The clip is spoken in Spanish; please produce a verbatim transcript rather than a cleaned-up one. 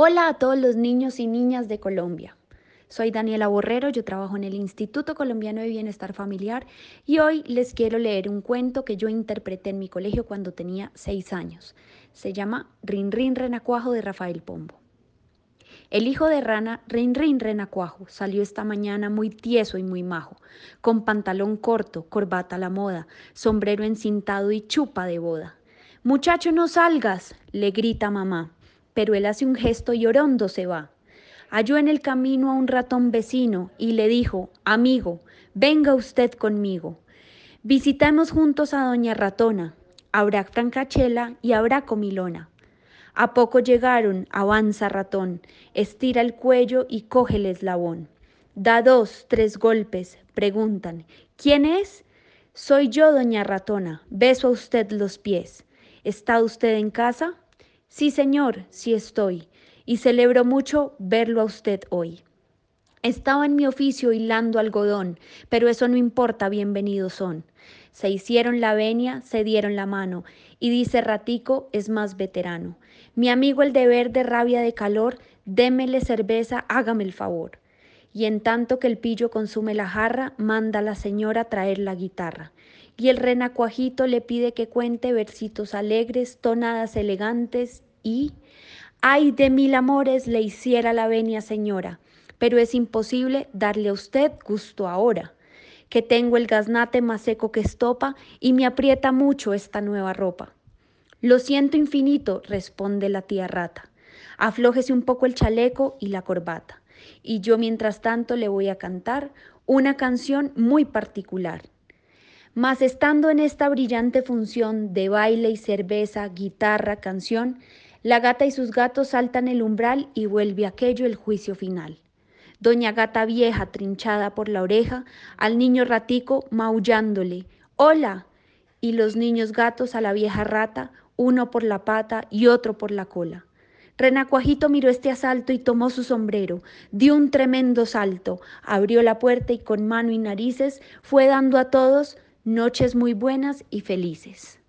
Hola a todos los niños y niñas de Colombia. Soy Daniela Borrero, yo trabajo en el Instituto Colombiano de Bienestar Familiar y hoy les quiero leer un cuento que yo interpreté en mi colegio cuando tenía seis años. Se llama Rin Rin Renacuajo de Rafael Pombo. El hijo de rana, Rin Rin Renacuajo, salió esta mañana muy tieso y muy majo, con pantalón corto, corbata a la moda, sombrero encintado y chupa de boda. Muchacho, no salgas, le grita mamá, pero él hace un gesto y orondo se va. Halló en el camino a un ratón vecino y le dijo, amigo, venga usted conmigo. Visitemos juntos a doña Ratona, habrá francachela y habrá comilona. A poco llegaron, avanza ratón, estira el cuello y coge el eslabón. Da dos, tres golpes, preguntan, ¿quién es? Soy yo, doña Ratona, beso a usted los pies. ¿Está usted en casa? Sí, señor, sí estoy, y celebro mucho verlo a usted hoy. Estaba en mi oficio hilando algodón, pero eso no importa, bienvenidos son. Se hicieron la venia, se dieron la mano, y dice Ratico es más veterano. Mi amigo el deber de rabia de calor, démele cerveza, hágame el favor. Y en tanto que el pillo consume la jarra, manda a la señora traer la guitarra. Y el renacuajito le pide que cuente versitos alegres, tonadas elegantes y... Ay, de mil amores le hiciera la venia señora, pero es imposible darle a usted gusto ahora, que tengo el gaznate más seco que estopa y me aprieta mucho esta nueva ropa. Lo siento infinito, responde la tía rata. Aflójese un poco el chaleco y la corbata, y yo mientras tanto le voy a cantar una canción muy particular. Mas estando en esta brillante función de baile y cerveza, guitarra, canción, la gata y sus gatos saltan el umbral y vuelve aquello el juicio final. Doña Gata Vieja, trinchada por la oreja, al niño ratico maullándole, ¡hola! Y los niños gatos a la vieja rata, uno por la pata y otro por la cola. Renacuajito miró este asalto y tomó su sombrero, dio un tremendo salto, abrió la puerta y con mano y narices fue dando a todos noches muy buenas y felices.